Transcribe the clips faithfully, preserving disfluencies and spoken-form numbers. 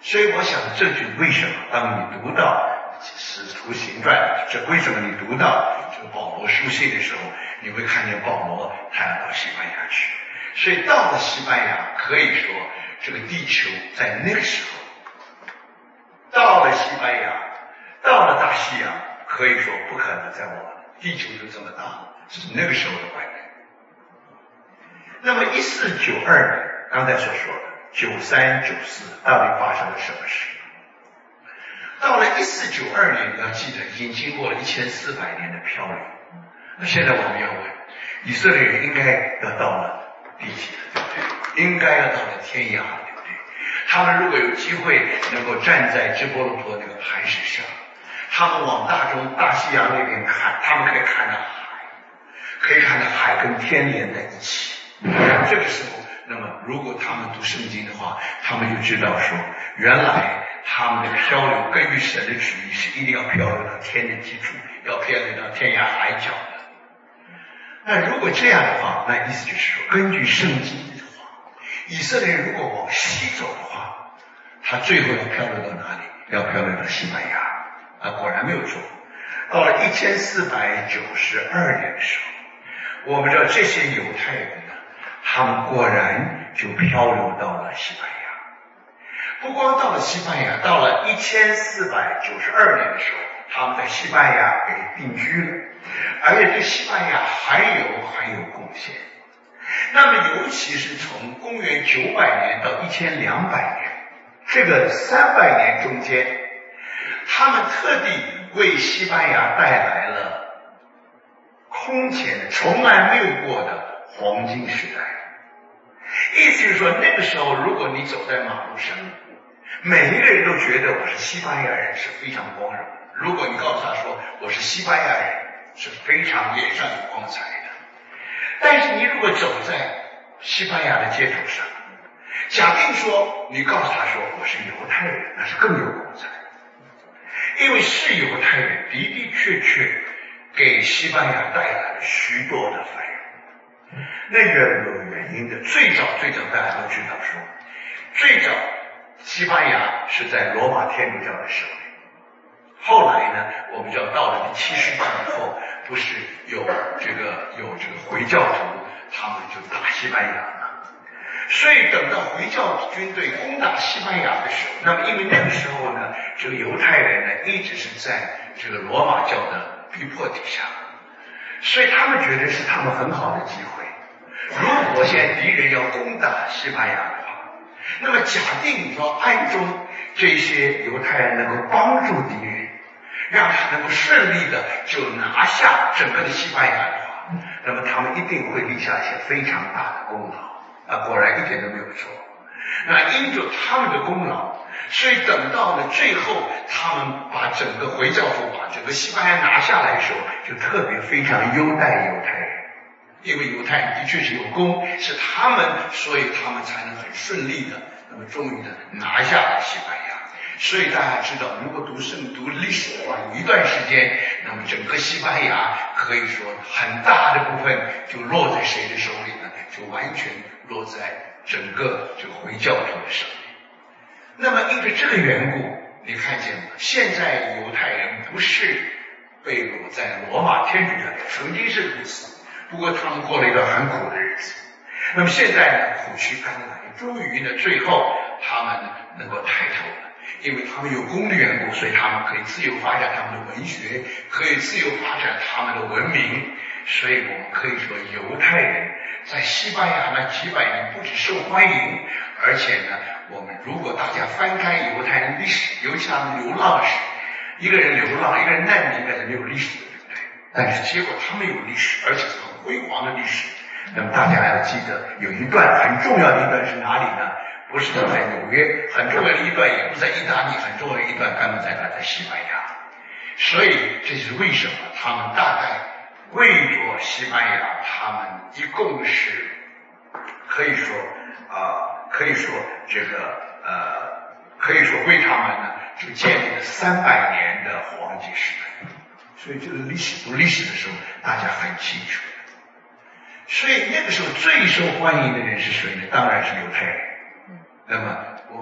所以我想这句为什么当你读到使徒行传，这为什么你读到这个保罗书信的时候，你会看见保罗他要到西班牙去。所以到了西班牙，可以说这个地球在那个时候，到了西班牙，到了大西洋，可以说不可能再往地球就这么大，这是那个时候的观念。那么一四九二年，刚才所说的九三九四，到底发生了什么事？到了一四九二年，你要记得，已经经过了一千四百年的漂流。那现在我们要问，以色列人应该要到了地极了，对不对？应该要到了天涯了，对不对？他们如果有机会能够站在直波罗陀那个磐石上，他们往大中大西洋那边看，他们可以看到海，可以看到海跟天连在一起。这个时候，那么如果他们读圣经的话，他们就知道说，原来他们的漂流根据神的旨意是一定要漂流到天的基础，要漂流到天涯海角的。那如果这样的话，那意思就是说，根据圣经的话，以色列人如果往西走的话，他最后要漂流到哪里？要漂流到西班牙。啊，果然没有错。到了一千四百九十二年的时候，我们知道这些犹太人呢，他们果然就漂流到了西班牙。不光到了西班牙，到了一千四百九十二年的时候，他们在西班牙给定居了，而且对西班牙还有很有贡献。那么尤其是从公元九百年到一千两百年，这个三百年中间，他们特地为西班牙带来了空前的从来没有过的黄金时代。意思就是说，那个时候如果你走在马路上，每一个人都觉得我是西班牙人是非常光荣。如果你告诉他说我是西班牙人，是非常脸上有光彩的。但是你如果走在西班牙的街头上，假定说你告诉他说我是犹太人，那是更有光彩。因为是犹太人的的确确给西班牙带来了许多的繁荣。那个有原因的，最早最早大家都知道说，最早西班牙是在罗马天主教的手里，后来呢，我们知道到了第七世纪以后，不是有这个有这个回教徒，他们就打西班牙了。所以等到回教军队攻打西班牙的时候，那么因为那个时候呢，这个犹太人呢一直是在这个罗马教的逼迫底下，所以他们觉得是他们很好的机会。如果现在敌人要攻打西班牙的话，那么假定说暗中这些犹太人能够帮助敌人，让他能够顺利的就拿下整个的西班牙的话，那么他们一定会立下一些非常大的功劳。啊，果然一点都没有错。那因着他们的功劳，所以等到了最后，他们把整个回教徒把整个西班牙拿下来的时候，就特别非常优待犹太人，因为犹太人的确是有功，是他们，所以他们才能很顺利的，那么终于的拿下了西班牙。所以大家知道，如果读圣读历史的话，有一段时间，那么整个西班牙可以说很大的部分就落在谁的手里呢？就完全落在整个这个回教徒的手里。那么因为这个缘故，你看见吗？现在犹太人不是被掳在罗马天主教里，曾经是如此，不过他们过了一段很苦的日子。那么现在呢，苦须甘来，终于呢，最后他们能够抬头了。因为他们有功的缘故，所以他们可以自由发展他们的文学，可以自由发展他们的文明。所以我们可以说，犹太人在西班牙那几百年不只受欢迎，而且呢，我们如果大家翻开犹太人历史，尤其他们流浪史，一个人流浪，一个人难民，应该是没有历史的，对不对？但是结果他们有历史，而且是很辉煌的历史。那么大家要记得，有一段很重要的一段是哪里呢？不是在纽约，很重要的一段也不在意大利，很重要的一段刚刚在哪？在西班牙。所以这是为什么他们大概为着西班牙，他们一共是可以说啊、呃，可以说这个呃，可以说为他们呢就建立了三百年的黄金时代。所以这个历史读历史的时候，大家很清楚。所以那个时候最受欢迎的人是谁呢？当然是犹太人。那么我们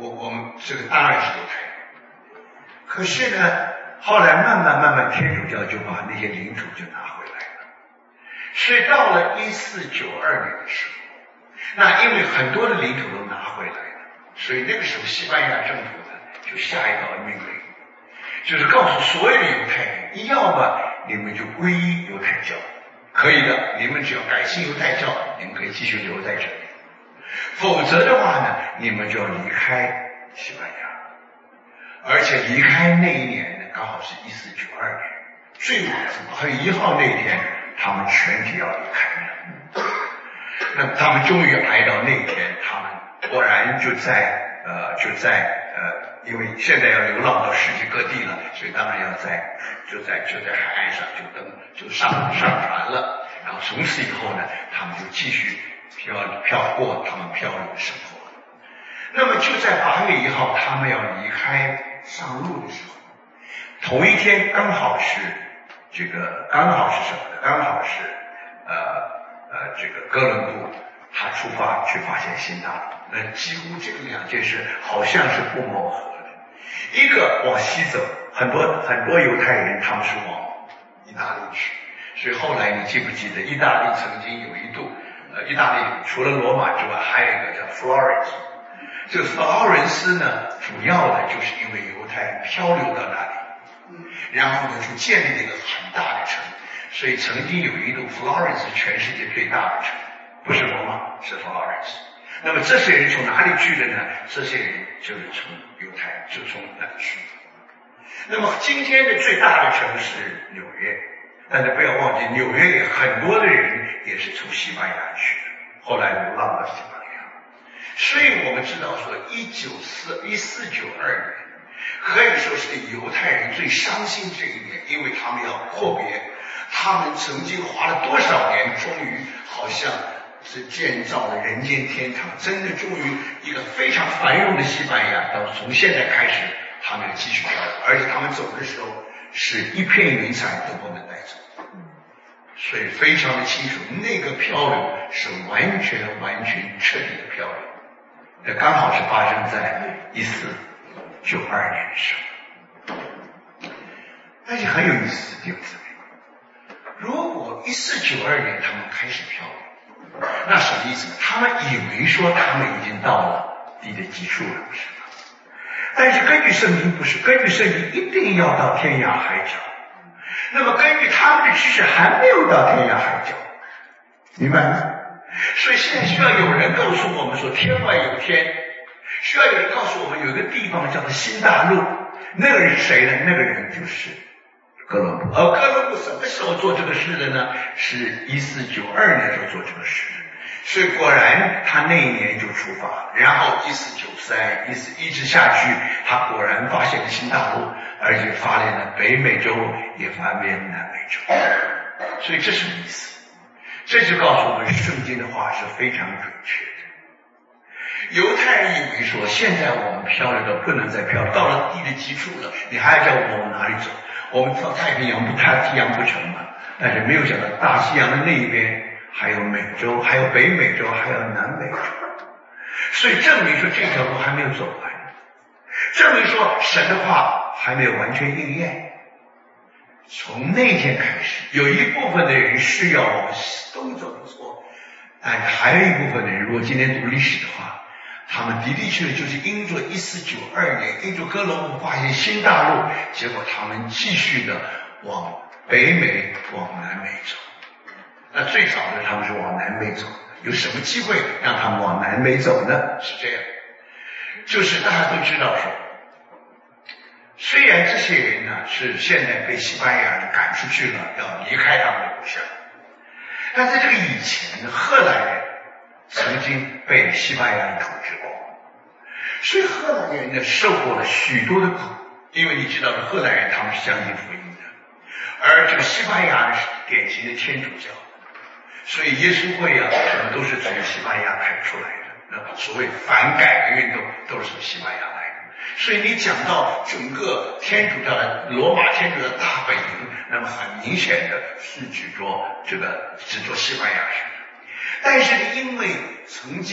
我我们这个当然是犹太人。可是呢，后来慢慢慢慢，天主教就把那些领土就拿回来了。所以到了一四九二年的时候，那因为很多的领土都拿回来了，所以那个时候西班牙政府呢就下一道命令，就是告诉所有的犹太人，你要么你们就皈依犹太教，可以的，你们只要改信犹太教，你们可以继续留在这里。否则的话呢，你们就要离开西班牙。而且离开那一年呢，刚好是一四九二年，最晚是八月一号那天，他们全体要离开了。那他们终于挨到那天，他们果然就在呃就在呃，因为现在要流浪到世界各地了，所以当然要在就在就在海岸上就登就上上船了。然后从此以后呢，他们就继续漂漂过他们漂流的生活。那么就在八月一号，他们要离开上路的时候，同一天刚好是这个刚好是什么呢？刚好是呃呃这个哥伦布他出发去发现新大陆。那几乎这个两件事好像是不谋而合的。一个往西走，很多很多犹太人他们是往意大利去，所以后来你记不记得意大利曾经有一度呃意大利除了罗马之外，还有一个叫 Florence。这个佛罗伦斯呢，主要的就是因为犹太人漂流到那里，然后呢就建立了一个很大的城，所以曾经有一度佛罗伦斯全世界最大的城，不是罗马，是佛罗伦斯。那么这些人从哪里去的呢？这些人就是从犹太，就从那里去的。那么今天的最大的城市纽约，但是不要忘记，纽约也很多的人也是从西班牙去的，后来流浪到西班牙。所以我们知道说，一九四一四九二年可以说是犹太人最伤心这一年，因为他们要阔别他们曾经花了多少年，终于好像是建造了人间天堂，真的终于一个非常繁荣的西班牙，到从现在开始他们要继续漂流，而且他们走的时候是一片云彩都不能带走，所以非常的清楚，那个漂流是完全完全彻底的漂流。这刚好是发生在一四九二年的时候。而且很有意思，弟兄姊妹，如果一四九二年他们开始漂流，那什么意思呢？他们以为说他们已经到了地的极处了，不是吗？但是根据圣经不是，根据圣经一定要到天涯海角。那么根据他们的知识还没有到天涯海角，明白吗？所以现在需要有人告诉我们说天外有天，需要有人告诉我们有一个地方叫做新大陆。那个人是谁呢？那个人就是哥伦布。而哥伦布什么时候做这个事的呢？是一四九二年就做这个事。所以果然他那一年就出发，然后一四九三一四一直下去，他果然发现了新大陆，而且发现了北美洲，也发现了南美洲。所以这是什么意思？这就告诉我们圣经的话是非常准确的。犹太人以为说现在我们漂流的不能再漂流，到了地的极处了，你还要叫我们往哪里走？我们到太平洋不太平洋不成吗？但是没有想到大西洋的那一边还有美洲，还有北美洲，还有南美洲，所以证明说这条路还没有走完，证明说神的话还没有完全应验。从那天开始，有一部分的人是要往东走不错，但是还有一部分的人，如果今天读历史的话，他们的的确确就是因着一四九二年，因着哥伦布发现新大陆，结果他们继续的往北美、往南美走。那最早的他们是往南美走的，有什么机会让他们往南美走呢？是这样，就是大家都知道说，虽然这些人呢是现在被西班牙人赶出去了，要离开他们的故乡，但在这个以前呢，荷兰人曾经被西班牙人统治过，所以荷兰人呢受过了许多的苦，因为你知道荷兰人他们是相信福音的，而这个西班牙人是典型的天主教，所以耶稣会啊什么都是从西班牙开出来的，那所谓反改革运动都是从西班牙来的。所以你讲到整个天主教的罗马天主教的大本营，那么很明显的是指着这个指着西班牙人。但是因为曾经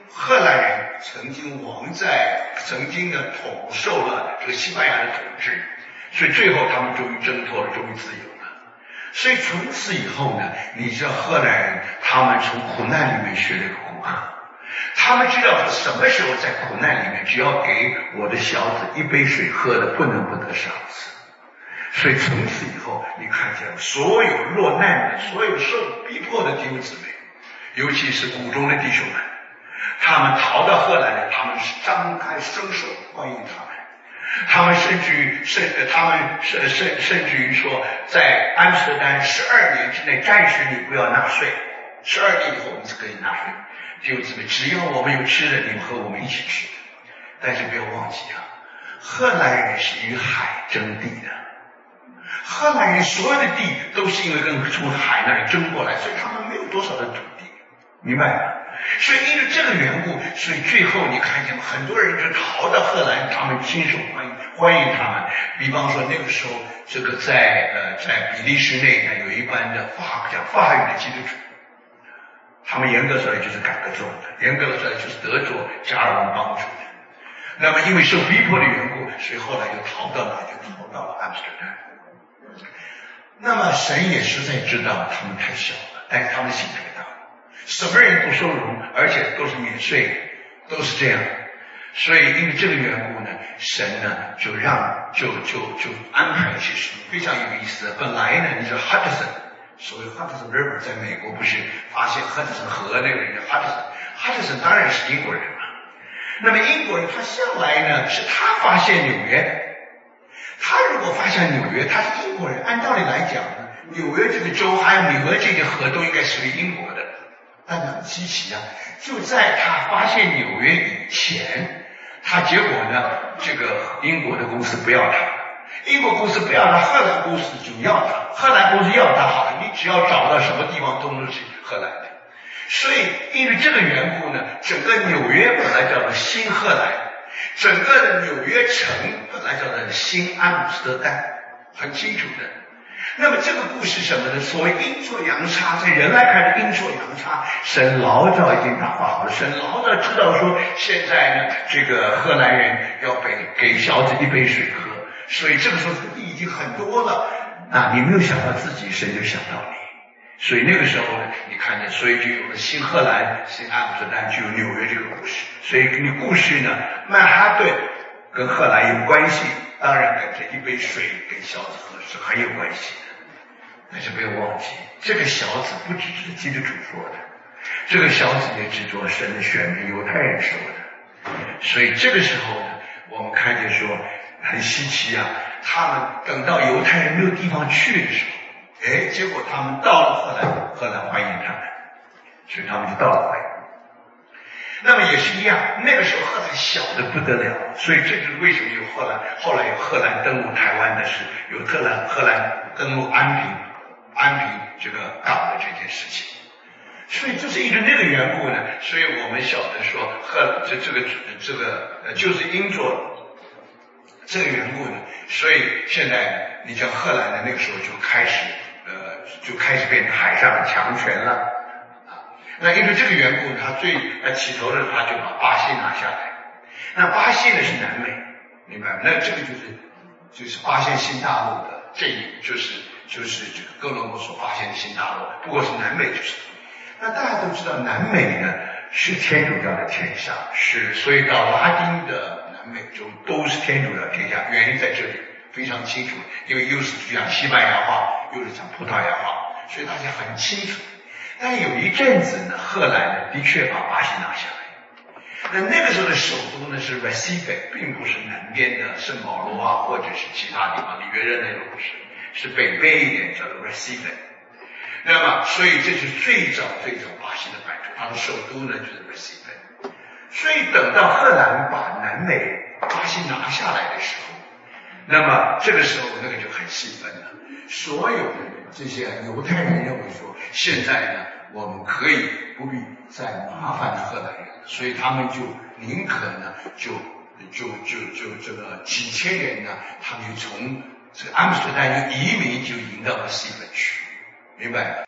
荷兰人曾经亡在曾经的统受了这个西班牙的统治，所以最后他们终于挣脱了，终于自由了。所以从此以后呢，你知道荷兰人他们从苦难里面学了一个功课，他们知道什么时候在苦难里面，只要给我的小子一杯水喝的，不能不得赏赐。所以从此以后，你看见所有落难的、所有受逼迫的弟兄姊妹，尤其是谷中的弟兄们，他们逃到荷兰来，他们是张开双手欢迎他们。他们甚至于甚他们甚甚甚至于说，在安斯特丹十二年之内，暂时你不要纳税，十二年以后你是可以纳税。弟兄姊妹，只要我们有吃的，你们和我们一起吃。但是不要忘记啊，荷兰人是与海争地的。荷兰人所有的地都是因为跟从海那里争过来，所以他们没有多少的土地，明白吗？所以因为这个缘故，所以最后你看见很多人就逃到荷兰，他们亲手欢迎欢迎他们。比方说那个时候，这个在呃在比利时那一带有一班的法讲法语的基督徒，他们严格说来就是改革宗的，严格的说来就是德佐加尔文帮助的。那么因为受逼迫的缘故，所以后来就逃到哪？就逃到了阿姆斯特丹。那么神也实在知道他们太小了，但是他们心太大，什么人都收容，而且都是免税，都是这样。所以因为这个缘故呢，神呢就让就就就安排一些事情，非常有意思。本来呢，你知道 Hudson， 所谓 Hudson River 在美国不是发现 Hudson 河那个人叫 Hudson，Hudson 当然是英国人嘛。那么英国人他向来呢是他发现纽约。他如果发现纽约，他是英国人，按道理来讲呢，纽约这个州还有纽约这条河都应该属于英国的。但很稀奇啊，就在他发现纽约以前，他结果呢，这个英国的公司不要他，英国公司不要他，荷兰公司就要他，荷兰公司要他好了，你只要找到什么地方都能是荷兰的。所以因为这个缘故呢，整个纽约本来叫做新荷兰。整个的纽约城本来叫做新阿姆斯特丹，很清楚的。那么这个故事什么呢？所谓阴错阳差，在人来看是阴错阳差，神老早已经打发好了，神老早知道说现在呢，这个荷兰人要给给小子一杯水喝，所以这个时候这个地已经很多了啊，你没有想到自己，神就想到你。所以那个时候呢，你看见，所以就有了新荷兰、新阿姆斯特丹，就有纽约这个故事。所以你故事呢，曼哈顿跟荷兰有关系，当然跟这一杯水给小子喝是很有关系的。但是不要忘记，这个小子不只是基督徒说的，这个小子也是做神的选民犹太人说的。所以这个时候呢，我们看见说很稀奇啊，他们等到犹太人没有地方去的时候。哎，结果他们到了荷兰，荷兰欢迎他们，所以他们就到了荷兰。那么也是一样，那个时候荷兰小的不得了，所以这就是为什么有荷兰，后来有荷兰登陆台湾的事，有荷兰荷兰登陆安平安平这个港的这件事情。所以这是因为那个缘故呢，所以我们晓得说荷这这个这个呃就是因着这个缘故呢，所以现在呢，你像荷兰的那个时候就开始。呃，就开始变成海上的强权了啊。那因为这个缘故，他最呃起头的他就把巴西拿下来。那巴西呢是南美，明白吗？那这个就是就是发现新大陆的这一就是就是这个哥伦布所发现的新大陆，不过是南美就是。那大家都知道，南美呢是天主教的天下，是所以到拉丁的南美洲都是天主教天下，原因在这里。非常清楚，因为又是讲西班牙话，又是讲葡萄牙话，所以大家很清楚。但是有一阵子呢，荷兰呢的确把巴西拿下来。那那个时候的首都呢是 Recife， 并不是南边的圣保罗啊，或者是其他地方里约热内卢不是，是北边一点叫做 Recife。那么，所以这是最早最早巴西的版图，它的首都呢就是 Recife。所以等到荷兰把南美巴西拿下来的时候。那么这个时候那个就很兴奋了，所有的这些犹太人认为说，现在呢我们可以不必再麻烦荷兰人，所以他们就宁可呢就就就就这个几千人呢，他们就从这个阿姆斯特丹就移民就移到了西本区，明白？